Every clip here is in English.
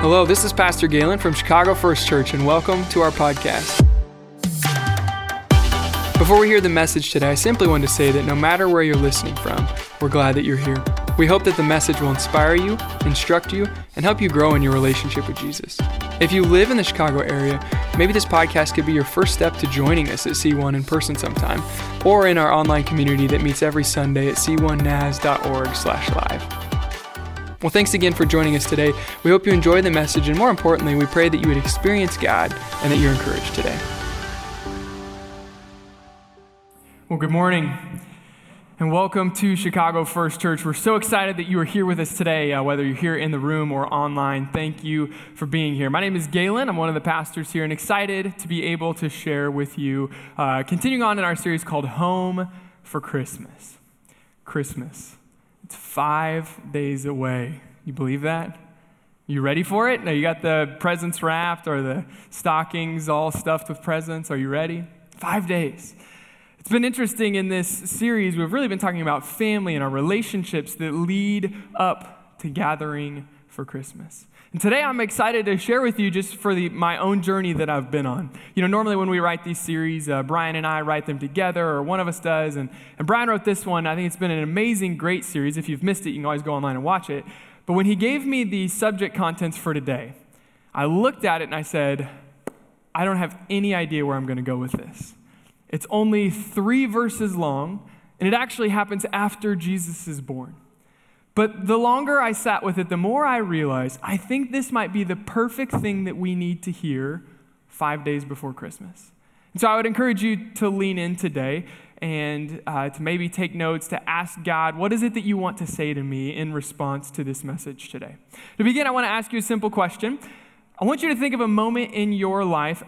Hello, this is Pastor Galen from Chicago First Church, and welcome to our podcast. Before we hear the message today, I simply want to say that no matter where you're listening from, we're glad that you're here. We hope that the message will inspire you, instruct you, and help you grow in your relationship with Jesus. If you live in the Chicago area, maybe this podcast could be your first step to joining us at C1 in person sometime, or in our online community that meets every Sunday at c1nas.org/live. Well, thanks again for joining us today. We hope you enjoy the message, and more importantly, we pray that you would experience God and that you're encouraged today. Well, good morning, and welcome to Chicago First Church. We're so excited that you are here with us today, whether you're here in the room or online. Thank you for being here. My name is Galen. I'm one of the pastors here, and excited to be able to share with you, continuing on in our series called Home for Christmas. Christmas. It's 5 days away. You believe that? You ready for it? Now you got the presents wrapped or the stockings all stuffed with presents. Are you ready? 5 days. It's been interesting in this series. We've really been talking about family and our relationships that lead up to gathering for Christmas. And today I'm excited to share with you just for my own journey that I've been on. You know, normally when we write these series, Brian and I write them together, or one of us does. And Brian wrote this one. I think it's been an amazing, great series. If you've missed it, you can always go online and watch it. But when he gave me the subject contents for today, I looked at it and I said, I don't have any idea where I'm going to go with this. It's only 3 verses long, and it actually happens after Jesus is born. But the longer I sat with it, the more I realized I think this might be the perfect thing that we need to hear 5 days before Christmas. And so I would encourage you to lean in today and to maybe take notes, to ask God, what is it that you want to say to me in response to this message today? To begin, I want to ask you a simple question. I want you to think of a moment in your life,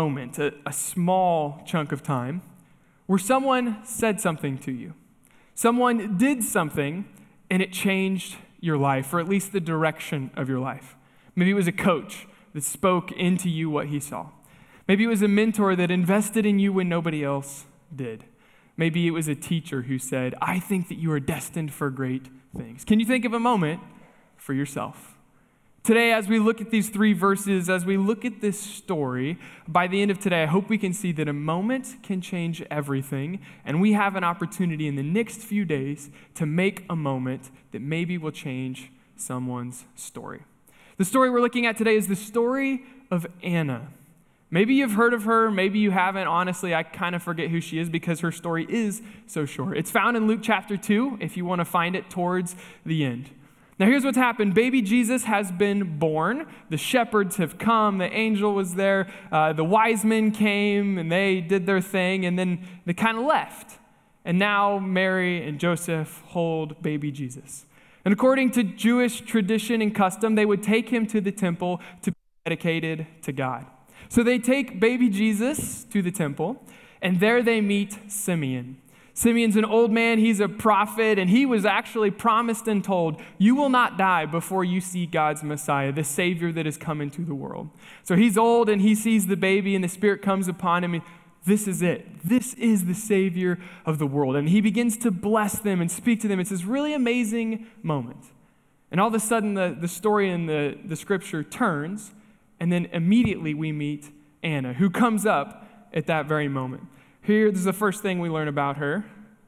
a small chunk of time, where someone said something to you. Someone did something, and it changed your life, or at least the direction of your life. Maybe it was a coach that spoke into you what he saw. Maybe it was a mentor that invested in you when nobody else did. Maybe it was a teacher who said, I think that you are destined for great things. Can you think of a moment for yourself? Today, as we look at these 3 verses, as we look at this story, by the end of today, I hope we can see that a moment can change everything, and we have an opportunity in the next few days to make a moment that maybe will change someone's story. The story we're looking at today is the story of Anna. Maybe you've heard of her, maybe you haven't. Honestly, I kind of forget who she is because her story is so short. It's found in Luke chapter 2, if you want to find it towards the end. Now here's what's happened. Baby Jesus has been born. The shepherds have come. The angel was there. The wise men came and they did their thing, and then they kind of left. And now Mary and Joseph hold baby Jesus. And according to Jewish tradition and custom, they would take him to the temple to be dedicated to God. So they take baby Jesus to the temple, and there they meet Simeon. Simeon's an old man, he's a prophet, and he was actually promised and told, you will not die before you see God's Messiah, the Savior that has come into the world. So he's old, and he sees the baby, and the Spirit comes upon him, and this is it. This is the Savior of the world. And he begins to bless them and speak to them. It's this really amazing moment. And all of a sudden, the story in the scripture turns, and then immediately we meet Anna, who comes up at that very moment. Here's the first thing we learn about her.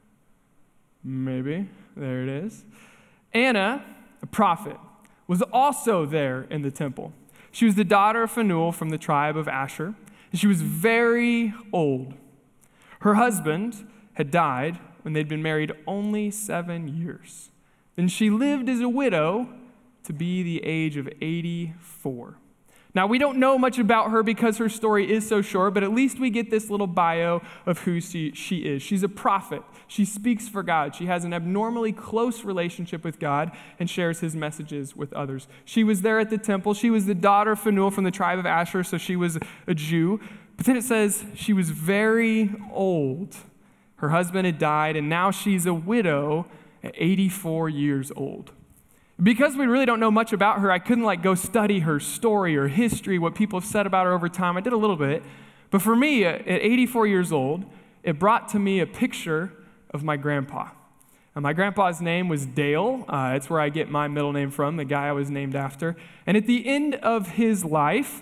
Maybe. There it is. Anna, a prophet, was also there in the temple. She was the daughter of Phanuel from the tribe of Asher, and she was very old. Her husband had died when they'd been married only 7 years. Then she lived as a widow to be the age of 84. Now, we don't know much about her because her story is so short, but at least we get this little bio of who she is. She's a prophet. She speaks for God. She has an abnormally close relationship with God and shares his messages with others. She was there at the temple. She was the daughter of Phanuel from the tribe of Asher, so she was a Jew. But then it says she was very old. Her husband had died, and now she's a widow at 84 years old. Because we really don't know much about her, I couldn't go study her story or history, what people have said about her over time. I did a little bit. But for me, at 84 years old, it brought to me a picture of my grandpa. My grandpa's name was Dale. It's where I get my middle name from, the guy I was named after. And at the end of his life,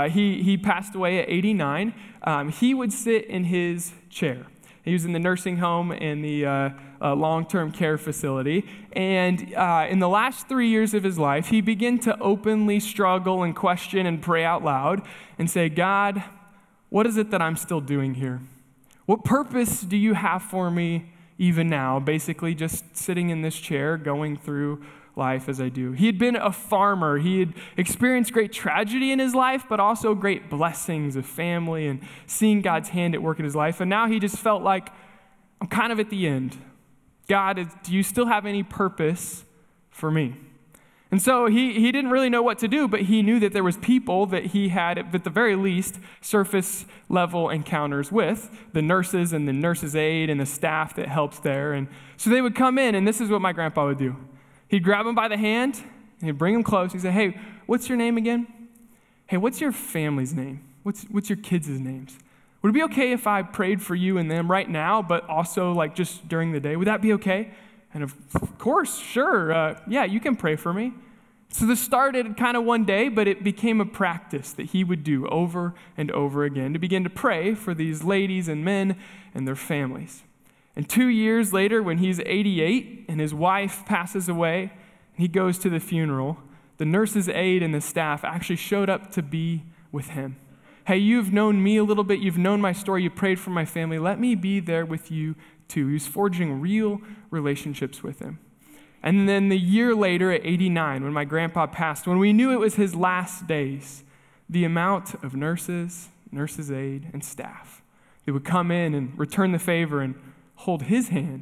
he passed away at 89. He would sit in his chair. He was in the nursing home and the long-term care facility. And in the last 3 years of his life, he began to openly struggle and question and pray out loud and say, God, what is it that I'm still doing here? What purpose do you have for me even now? Basically just sitting in this chair, going through life as I do. He had been a farmer. He had experienced great tragedy in his life, but also great blessings of family and seeing God's hand at work in his life. And now he just felt like, I'm kind of at the end. God, do you still have any purpose for me? And so he didn't really know what to do, but he knew that there was people that he had, at the very least, surface level encounters with, the nurses and the nurse's aide and the staff that helps there. And so they would come in, and this is what my grandpa would do. He'd grab him by the hand, and he'd bring him close. He'd say, hey, what's your name again? Hey, what's your family's name? What's your kids' names? Would it be okay if I prayed for you and them right now, but also like just during the day? Would that be okay? And of course, sure, yeah, you can pray for me. So this started kind of one day, but it became a practice that he would do over and over again to begin to pray for these ladies and men and their families. And 2 years later, when he's 88 and his wife passes away, and he goes to the funeral, the nurse's aide and the staff actually showed up to be with him. Hey, you've known me a little bit. You've known my story. You prayed for my family. Let me be there with you too. He was forging real relationships with him. And then the year later at 89, when my grandpa passed, when we knew it was his last days, the amount of nurses, nurse's aide, and staff that would come in and return the favor and hold his hand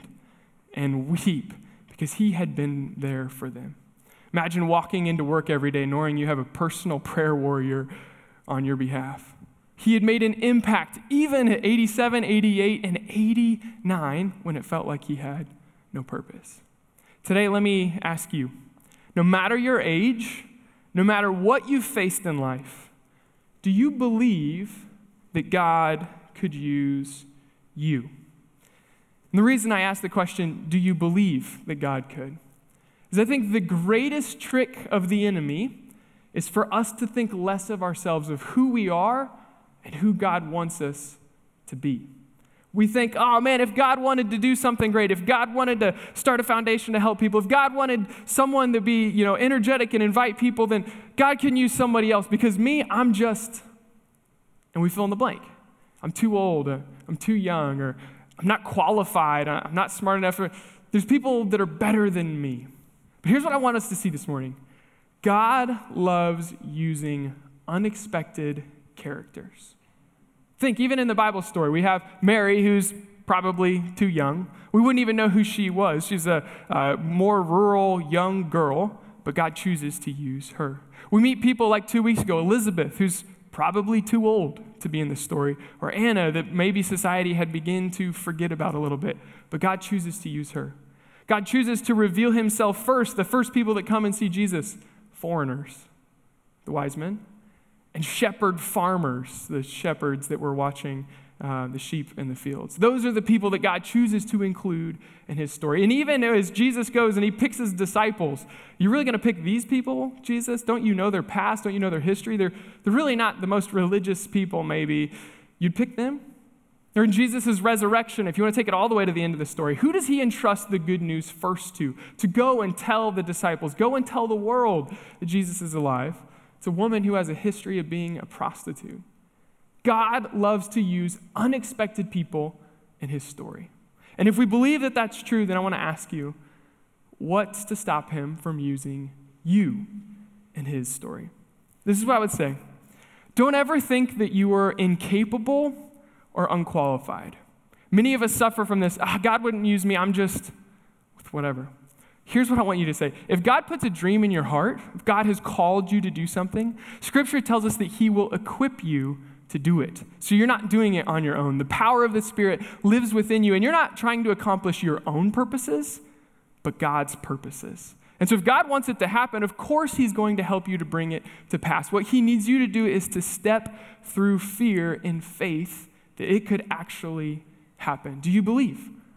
and weep because he had been there for them. Imagine walking into work every day knowing you have a personal prayer warrior on your behalf. He had made an impact even at 87, 88, and 89 when it felt like he had no purpose. Today, let me ask you, no matter your age, no matter what you've faced in life, do you believe that God could use you? And the reason I ask the question, do you believe that God could, is I think the greatest trick of the enemy is for us to think less of ourselves, of who we are and who God wants us to be. We think, oh man, if God wanted to do something great, if God wanted to start a foundation to help people, if God wanted someone to be, energetic and invite people, then God can use somebody else because me, I'm just, and we fill in the blank. I'm too old, I'm too young, or I'm not qualified, I'm not smart enough. There's people that are better than me. But here's what I want us to see this morning. God loves using unexpected characters. Think, even in the Bible story, we have Mary, who's probably too young. We wouldn't even know who she was. She's a more rural young girl, but God chooses to use her. We meet people like 2 weeks ago, Elizabeth, who's probably too old to be in this story, or Anna, that maybe society had begun to forget about a little bit, but God chooses to use her. God chooses to reveal himself first. The first people that come and see Jesus, foreigners, the wise men, and shepherd farmers, the shepherds that were watching the sheep in the fields. Those are the people that God chooses to include in his story. And even as Jesus goes and he picks his disciples, you're really going to pick these people, Jesus? Don't you know their past? Don't you know their history? They're really not the most religious people, maybe. You'd pick them? Or in Jesus' resurrection, if you want to take it all the way to the end of the story, who does he entrust the good news first to? To go and tell the disciples, go and tell the world that Jesus is alive. It's a woman who has a history of being a prostitute. God loves to use unexpected people in his story. And if we believe that that's true, then I want to ask you, what's to stop him from using you in his story? This is what I would say. Don't ever think that you are incapable or unqualified. Many of us suffer from this, God wouldn't use me, I'm just with whatever. Here's what I want you to say. If God puts a dream in your heart, if God has called you to do something, Scripture tells us that he will equip you to do it. So you're not doing it on your own. The power of the Spirit lives within you, and you're not trying to accomplish your own purposes, but God's purposes. And so if God wants it to happen, of course he's going to help you to bring it to pass. What he needs you to do is to step through fear in faith that it could actually happen. Do you believe?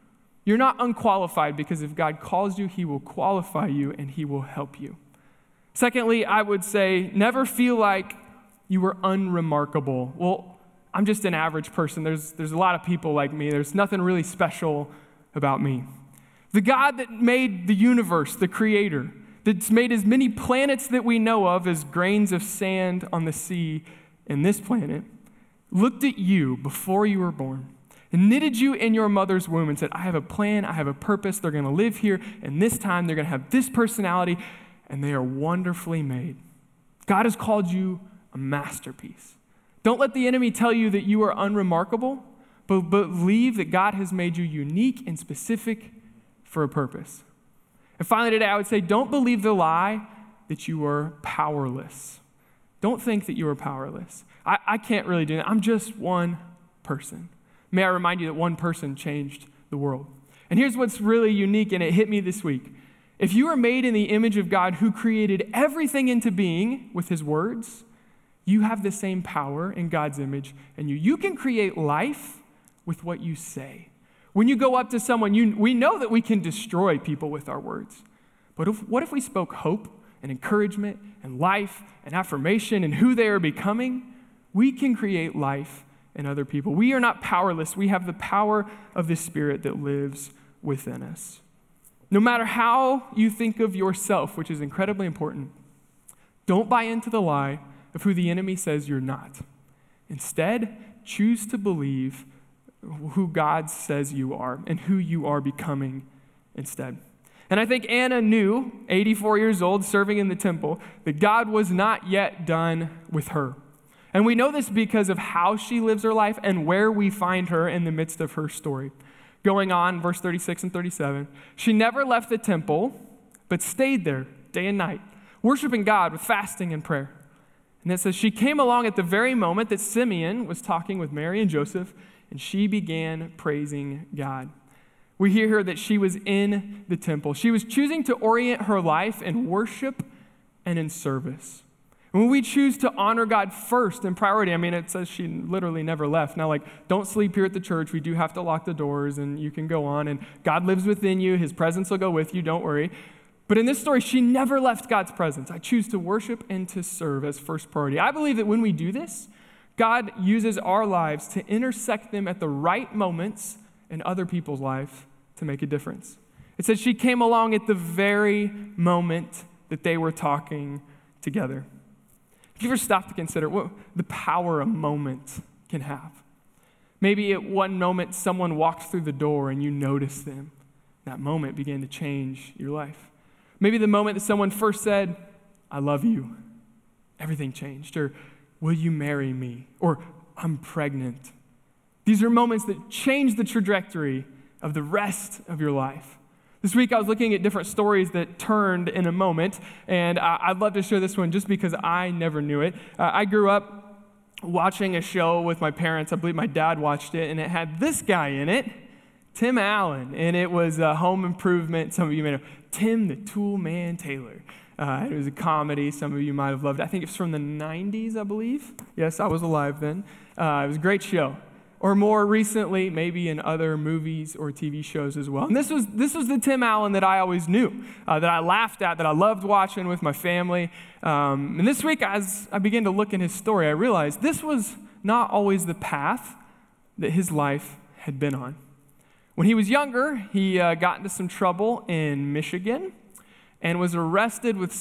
You're not unqualified because if God calls you, he will qualify you and he will help you. Secondly, I would say never feel like you were unremarkable. Well, I'm just an average person. There's a lot of people like me. There's nothing really special about me. The God that made the universe, the creator, that's made as many planets that we know of as grains of sand on the sea in this planet, looked at you before you were born and knitted you in your mother's womb and said, I have a plan, I have a purpose, they're going to live here, and this time they're going to have this personality, and they are wonderfully made. God has called you a masterpiece. Don't let the enemy tell you that you are unremarkable, but believe that God has made you unique and specific for a purpose. And finally today, I would say don't believe the lie that you are powerless. Don't think that you are powerless. I can't really do that. I'm just one person. May I remind you that one person changed the world. And here's what's really unique, and it hit me this week. If you are made in the image of God who created everything into being with his words, you have the same power in God's image, and you can create life with what you say. When you go up to someone, we know that we can destroy people with our words. But what if we spoke hope and encouragement and life and affirmation and who they are becoming? We can create life in other people. We are not powerless. We have the power of the Spirit that lives within us. No matter how you think of yourself, which is incredibly important, don't buy into the lie of who the enemy says you're not. Instead, choose to believe who God says you are and who you are becoming instead. And I think Anna knew, 84 years old, serving in the temple, that God was not yet done with her. And we know this because of how she lives her life and where we find her in the midst of her story. Going on, verse 36 and 37, she never left the temple, but stayed there day and night, worshiping God with fasting and prayer. And it says she came along at the very moment that Simeon was talking with Mary and Joseph, and she began praising God. We hear her that she was in the temple. She was choosing to orient her life in worship and in service. And when we choose to honor God first in priority, it says she literally never left. Now, don't sleep here at the church. We do have to lock the doors, and you can go on, and God lives within you. His presence will go with you. Don't worry. But in this story, she never left God's presence. I choose to worship and to serve as first priority. I believe that when we do this, God uses our lives to intersect them at the right moments in other people's life to make a difference. It says she came along at the very moment that they were talking together. Have you ever stopped to consider what the power a moment can have? Maybe at one moment someone walked through the door and you noticed them. That moment began to change your life. Maybe the moment that someone first said, I love you, everything changed. Or, will you marry me? Or, I'm pregnant. These are moments that change the trajectory of the rest of your life. This week I was looking at different stories that turned in a moment, and I'd love to share this one just because I never knew it. I grew up watching a show with my parents. I believe my dad watched it, and it had this guy in it, Tim Allen, and it was Home Improvement. Some of you may know Tim the Tool Man Taylor. It was a comedy. Some of you might have loved it. I think it's from the 90s, I believe. Yes, I was alive then. It was a great show. Or more recently, maybe in other movies or TV shows as well. And this was the Tim Allen that I always knew, that I laughed at, that I loved watching with my family. And this week, as I began to look in his story, I realized this was not always the path that his life had been on. When he was younger, he got into some trouble in Michigan and was arrested with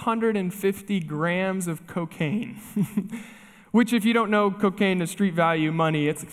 650 grams of cocaine. Which, if you don't know cocaine is street value money, it's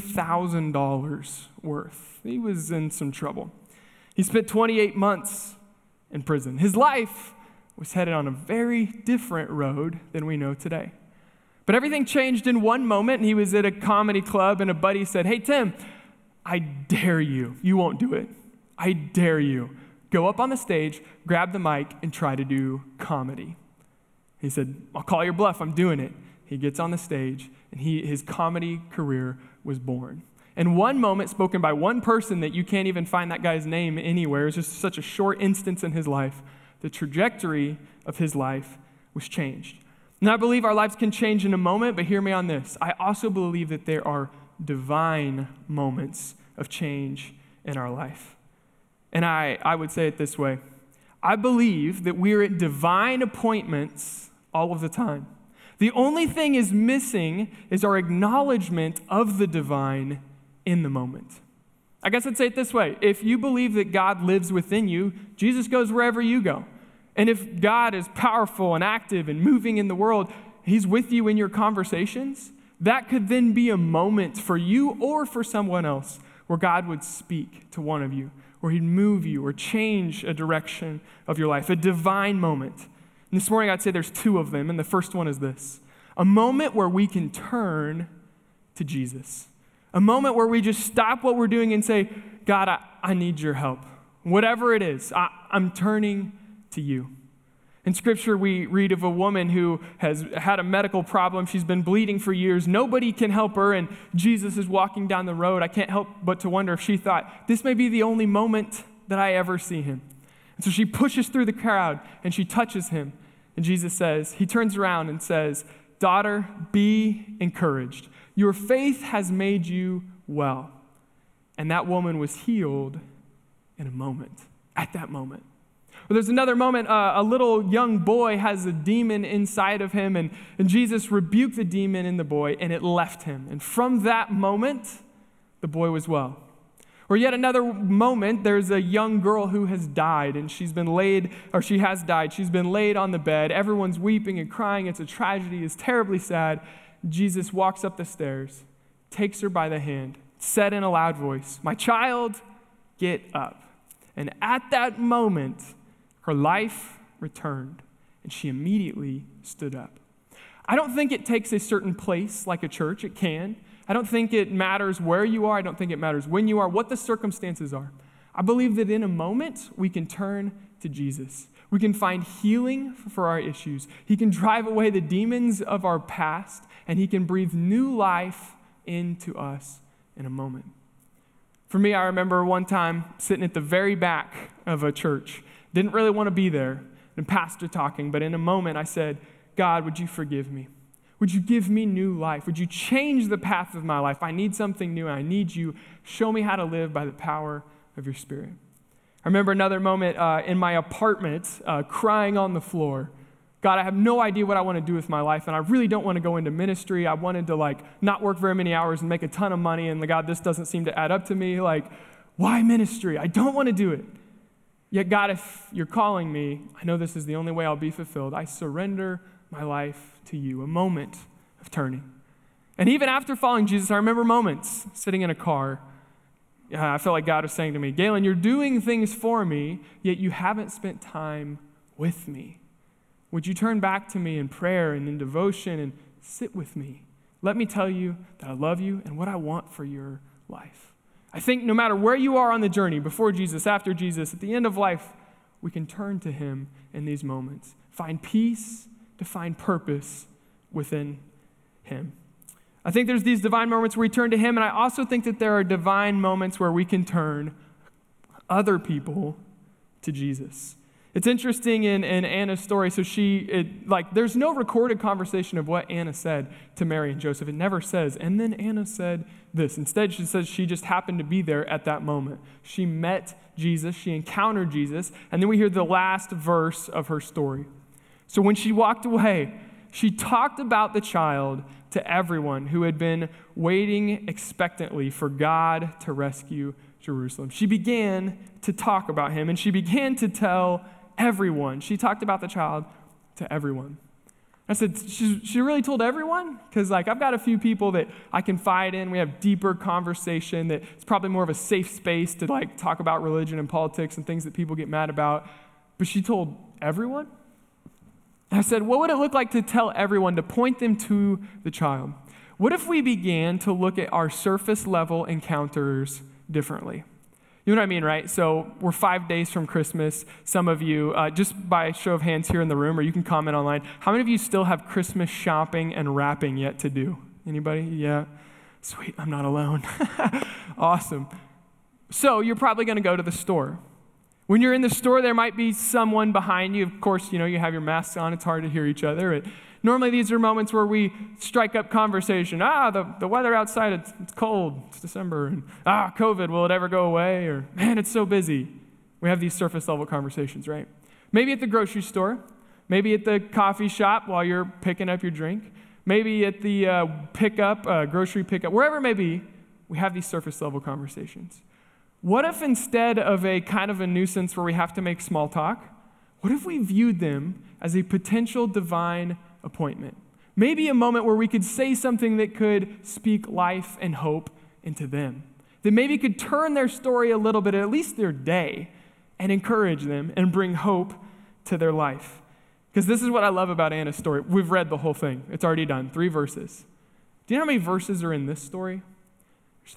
$30,000 worth. He was in some trouble. He spent 28 months in prison. His life was headed on a very different road than we know today. But everything changed in one moment. He was at a comedy club, and a buddy said, hey, Tim, I dare you. You won't do it. I dare you. Go up on the stage, grab the mic, and try to do comedy. He said, I'll call your bluff. I'm doing it. He gets on the stage, and his comedy career was born. And one moment spoken by one person that you can't even find that guy's name anywhere, it's just such a short instance in his life, the trajectory of his life was changed. And I believe our lives can change in a moment, but hear me on this. I also believe that there are divine moments of change in our life. And I would say it this way. I believe that we're at divine appointments all of the time. The only thing is missing is our acknowledgement of the divine in the moment. I guess I'd say it this way. If you believe that God lives within you, Jesus goes wherever you go. And if God is powerful and active and moving in the world, he's with you in your conversations, that could then be a moment for you or for someone else where God would speak to one of you, where he'd move you or change a direction of your life, a divine moment. And this morning I'd say there's two of them, and the first one is this: a moment where we can turn to Jesus. A moment where we just stop what we're doing and say, God, I need your help. Whatever it is, I'm turning to you. In Scripture, we read of a woman who has had a medical problem. She's been bleeding for years. Nobody can help her, and Jesus is walking down the road. I can't help but to wonder if she thought, this may be the only moment that I ever see him. And so she pushes through the crowd, and she touches him. And Jesus says, he turns around and says, daughter, be encouraged. Your faith has made you well. And that woman was healed in a moment, at that moment. Well, there's another moment, a little young boy has a demon inside of him, and Jesus rebuked the demon in the boy, and it left him. And from that moment, the boy was well. Or yet another moment, there's a young girl who has died, and she has died. She's been laid on the bed. Everyone's weeping and crying. It's a tragedy. It's terribly sad. Jesus walks up the stairs, takes her by the hand, said in a loud voice, my child, get up. And at that moment, her life returned, and she immediately stood up. I don't think it takes a certain place like a church. It can. I don't think it matters where you are. I don't think it matters when you are, what the circumstances are. I believe that in a moment, we can turn to Jesus. We can find healing for our issues. He can drive away the demons of our past, and he can breathe new life into us in a moment. For me, I remember one time sitting at the very back of a church. Didn't really want to be there, and pastor talking, but in a moment I said, God, would you forgive me? Would you give me new life? Would you change the path of my life? I need something new, and I need you. Show me how to live by the power of your Spirit. I remember another moment in my apartment, crying on the floor. God, I have no idea what I want to do with my life, and I really don't want to go into ministry. I wanted to not work very many hours and make a ton of money, and God, this doesn't seem to add up to me. Why ministry? I don't want to do it. Yet God, if you're calling me, I know this is the only way I'll be fulfilled. I surrender my life to you, a moment of turning. And even after following Jesus, I remember moments sitting in a car. I felt like God was saying to me, Galen, you're doing things for me, yet you haven't spent time with me. Would you turn back to me in prayer and in devotion and sit with me? Let me tell you that I love you and what I want for your life. I think no matter where you are on the journey, before Jesus, after Jesus, at the end of life, we can turn to him in these moments. Find peace, to find purpose within him. I think there's these divine moments where we turn to him, and I also think that there are divine moments where we can turn other people to Jesus. It's interesting in Anna's story, so there's no recorded conversation of what Anna said to Mary and Joseph. It never says, and then Anna said this. Instead, she says she just happened to be there at that moment. She met Jesus, she encountered Jesus, and then we hear the last verse of her story. So when she walked away, she talked about the child to everyone who had been waiting expectantly for God to rescue Jerusalem. She began to talk about him, and she began to tell everyone. She talked about the child to everyone. I said, she really told everyone? Because I've got a few people that I confide in. We have deeper conversation that it's probably more of a safe space to talk about religion and politics and things that people get mad about. But she told everyone? I said, what would it look like to tell everyone, to point them to the child? What if we began to look at our surface level encounters differently? You know what I mean, right? So we're 5 days from Christmas. Some of you, just by show of hands here in the room, or you can comment online, how many of you still have Christmas shopping and wrapping yet to do? Anybody? Yeah. Sweet, I'm not alone. Awesome. So you're probably going to go to the store. When you're in the store, there might be someone behind you. Of course, you have your masks on. It's hard to hear each other. Normally, these are moments where we strike up conversation. The weather outside, it's cold. It's December. And, COVID, will it ever go away? Or, man, it's so busy. We have these surface level conversations, right? Maybe at the grocery store, maybe at the coffee shop while you're picking up your drink, maybe at the grocery pickup, wherever it may be, we have these surface level conversations. What if instead of a kind of a nuisance where we have to make small talk, what if we viewed them as a potential divine appointment? Maybe a moment where we could say something that could speak life and hope into them, that maybe could turn their story a little bit, at least their day, and encourage them and bring hope to their life. Because this is what I love about Anna's story. We've read the whole thing. It's already done, 3 verses. Do you know how many verses are in this story? There's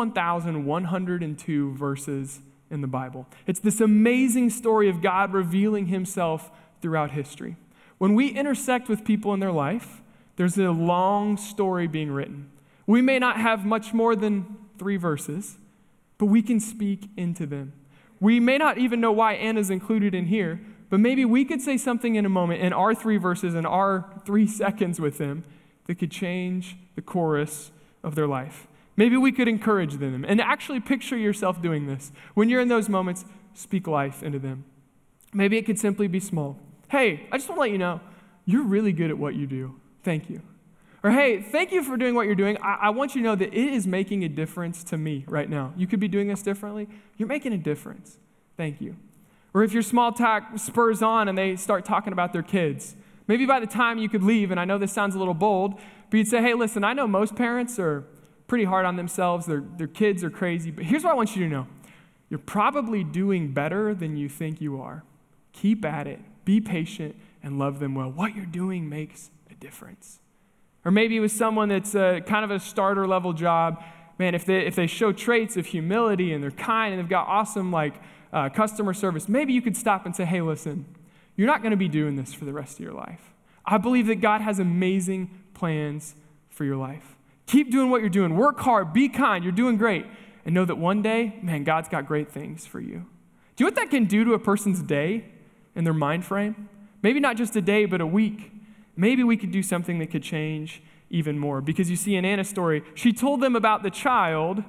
31,102 verses in the Bible. It's this amazing story of God revealing himself throughout history. When we intersect with people in their life, there's a long story being written. We may not have much more than 3 verses, but we can speak into them. We may not even know why Anna's included in here, but maybe we could say something in a moment in our 3 verses and our 3 seconds with them that could change the course of their life. Maybe we could encourage them. And actually picture yourself doing this. When you're in those moments, speak life into them. Maybe it could simply be small. Hey, I just want to let you know, you're really good at what you do. Thank you. Or hey, thank you for doing what you're doing. I want you to know that it is making a difference to me right now. You could be doing this differently. You're making a difference. Thank you. Or if your small talk spurs on and they start talking about their kids, maybe by the time you could leave, and I know this sounds a little bold, but you'd say, hey, listen, I know most parents are pretty hard on themselves. Their kids are crazy, but here's what I want you to know. You're probably doing better than you think you are. Keep at it. Be patient and love them well. What you're doing makes a difference. Or maybe it was someone that's kind of a starter level job. Man, if they show traits of humility and they're kind and they've got awesome customer service, maybe you could stop and say, hey, listen, you're not going to be doing this for the rest of your life. I believe that God has amazing plans for your life. Keep doing what you're doing. Work hard. Be kind. You're doing great. And know that one day, man, God's got great things for you. Do you know what that can do to a person's day and their mind frame? Maybe not just a day, but a week. Maybe we could do something that could change even more. Because you see in Anna's story, she told them about the child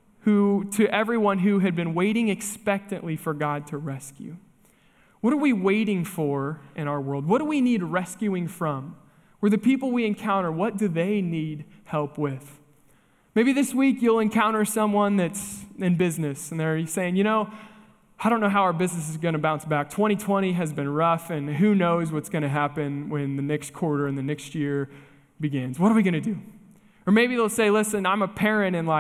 to everyone who had been waiting expectantly for God to rescue. What are we waiting for in our world? What do we need rescuing from? Or the people we encounter, what do they need help with? Maybe this week you'll encounter someone that's in business and they're saying, I don't know how our business is going to bounce back. 2020 has been rough, and who knows what's going to happen when the next quarter and the next year begins. What are we going to do? Or maybe they'll say, listen, I'm a parent and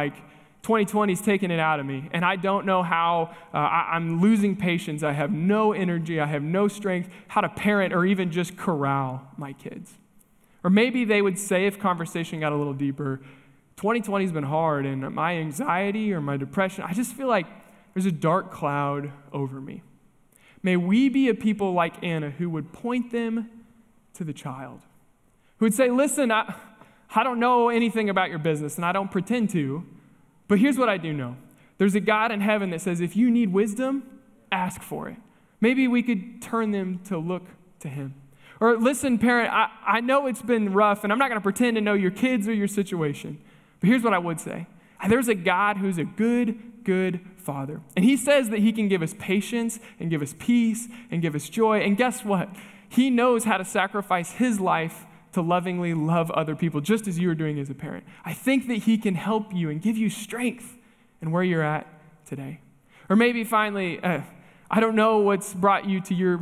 2020's taking it out of me, and I don't know how, I'm losing patience. I have no energy. I have no strength how to parent or even just corral my kids. Or maybe they would say, if conversation got a little deeper, 2020's been hard, and my anxiety or my depression, I just feel like there's a dark cloud over me. May we be a people like Anna who would point them to the child, who would say, listen, I don't know anything about your business, and I don't pretend to, but here's what I do know. There's a God in heaven that says, if you need wisdom, ask for it. Maybe we could turn them to look to him. Or listen, parent, I know it's been rough, and I'm not going to pretend to know your kids or your situation, but here's what I would say. There's a God who's a good Father. And he says that he can give us patience and give us peace and give us joy. And guess what? He knows how to sacrifice his life to lovingly love other people, just as you are doing as a parent. I think that he can help you and give you strength in where you're at today. Or maybe finally, I don't know what's brought you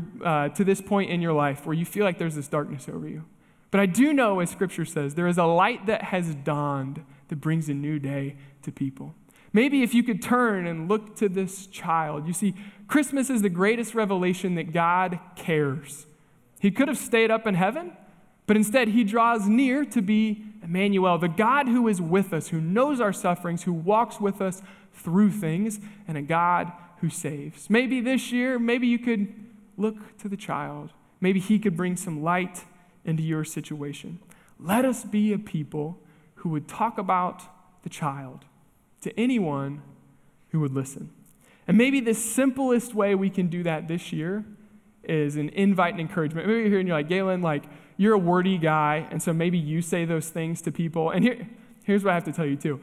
to this point in your life where you feel like there's this darkness over you. But I do know, as Scripture says, there is a light that has dawned that brings a new day to people. Maybe if you could turn and look to this child. You see, Christmas is the greatest revelation that God cares. He could have stayed up in heaven, but instead he draws near to be Emmanuel, the God who is with us, who knows our sufferings, who walks with us through things, and a God who saves. Maybe this year, maybe you could look to the child. Maybe he could bring some light into your situation. Let us be a people who would talk about the child to anyone who would listen. And maybe the simplest way we can do that this year is an invite and encouragement. Maybe you're here and you're like, Galen, you're a wordy guy, and so maybe you say those things to people. And Here's what I have to tell you too.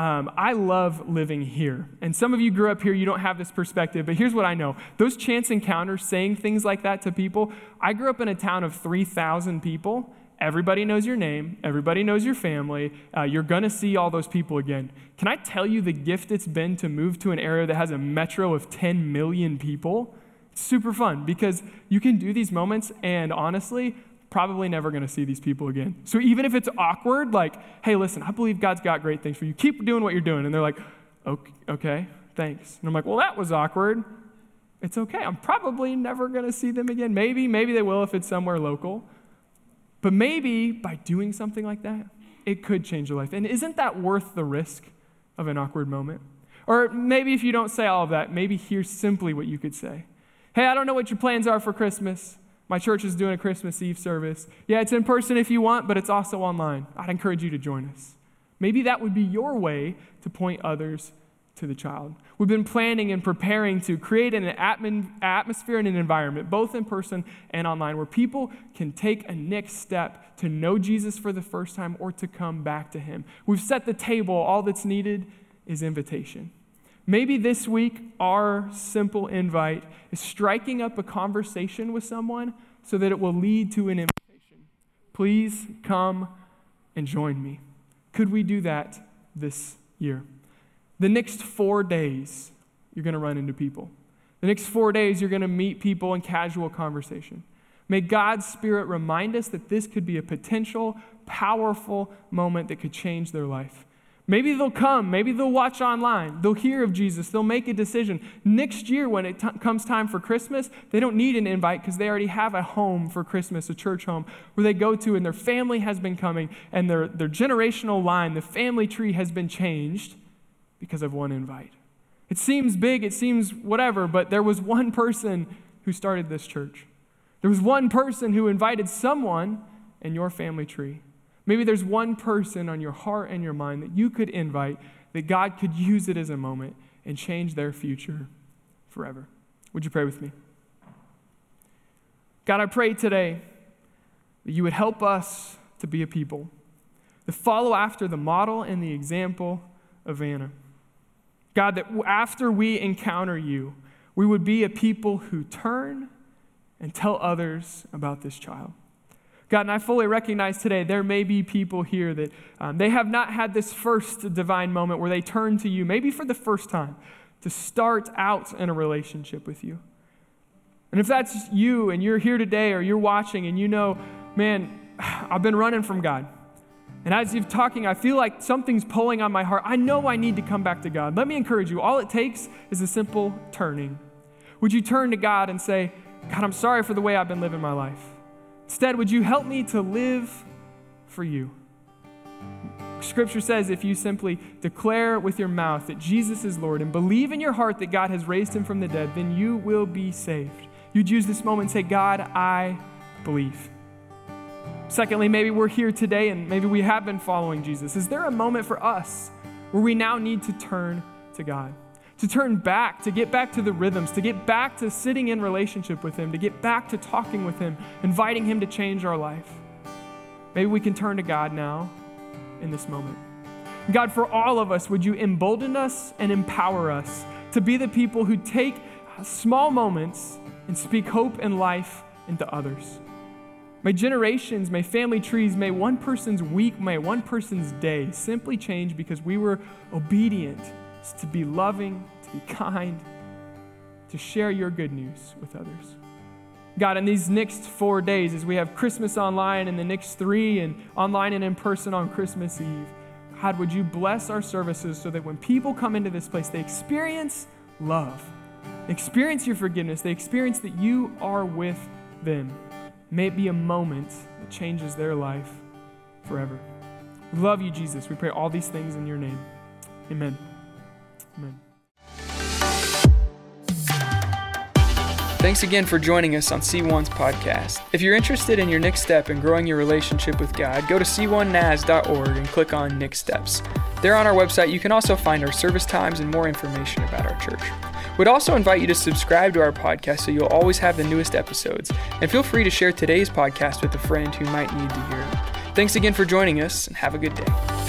I love living here. And some of you grew up here, you don't have this perspective, but here's what I know. Those chance encounters, saying things like that to people, I grew up in a town of 3,000 people. Everybody knows your name. Everybody knows your family. You're going to see all those people again. Can I tell you the gift it's been to move to an area that has a metro of 10 million people? It's super fun because you can do these moments and honestly, probably never going to see these people again. So even if it's awkward, like, hey, listen, I believe God's got great things for you. Keep doing what you're doing. And they're like, okay, thanks. And I'm like, well, that was awkward. It's okay. I'm probably never going to see them again. Maybe they will if it's somewhere local. But maybe by doing something like that, it could change your life. And isn't that worth the risk of an awkward moment? Or maybe if you don't say all of that, maybe here's simply what you could say. Hey, I don't know what your plans are for Christmas. My church is doing a Christmas Eve service. Yeah, it's in person if you want, but it's also online. I'd encourage you to join us. Maybe that would be your way to point others to the child. We've been planning and preparing to create an atmosphere and an environment, both in person and online, where people can take a next step to know Jesus for the first time or to come back to him. We've set the table. All that's needed is invitation. Maybe this week, our simple invite is striking up a conversation with someone so that it will lead to an invitation. Please come and join me. Could we do that this year? The next 4 days, you're going to run into people. The next 4 days, you're going to meet people in casual conversation. May God's Spirit remind us that this could be a potential, powerful moment that could change their life. Maybe they'll come. Maybe they'll watch online. They'll hear of Jesus. They'll make a decision. Next year, when it comes time for Christmas, they don't need an invite because they already have a home for Christmas, a church home, where they go to and their family has been coming and their generational line, the family tree has been changed because of one invite. It seems big, it seems whatever, but there was one person who started this church. There was one person who invited someone in your family tree. Maybe there's one person on your heart and your mind that you could invite, that God could use it as a moment and change their future forever. Would you pray with me? God, I pray today that you would help us to be a people that follow after the model and the example of Anna. God, that after we encounter you, we would be a people who turn and tell others about this child. God, and I fully recognize today there may be people here that they have not had this first divine moment where they turn to you, maybe for the first time, to start out in a relationship with you. And if that's you and you're here today or you're watching and you know, man, I've been running from God. And as you're talking, I feel like something's pulling on my heart. I know I need to come back to God. Let me encourage you. All it takes is a simple turning. Would you turn to God and say, God, I'm sorry for the way I've been living my life. Instead, would you help me to live for you? Scripture says if you simply declare with your mouth that Jesus is Lord and believe in your heart that God has raised him from the dead, then you will be saved. You'd use this moment and say, God, I believe. Secondly, maybe we're here today and maybe we have been following Jesus. Is there a moment for us where we now need to turn to God? To turn back, to get back to the rhythms, to get back to sitting in relationship with him, to get back to talking with him, inviting him to change our life. Maybe we can turn to God now in this moment. God, for all of us, would you embolden us and empower us to be the people who take small moments and speak hope and life into others. May generations, may family trees, may one person's week, may one person's day simply change because we were obedient to be loving, to be kind, to share your good news with others. God, in these next 4 days, as we have Christmas online and the next 3 and online and in person on Christmas Eve, God, would you bless our services so that when people come into this place, they experience love, they experience your forgiveness, they experience that you are with them. May it be a moment that changes their life forever. We love you, Jesus. We pray all these things in your name. Amen. Amen. Thanks again for joining us on C1's podcast. If you're interested in your next step in growing your relationship with God, go to c1nas.org and click on Next Steps. There on our website, you can also find our service times and more information about our church. We'd also invite you to subscribe to our podcast so you'll always have the newest episodes. And feel free to share today's podcast with a friend who might need to hear it. Thanks again for joining us, and have a good day.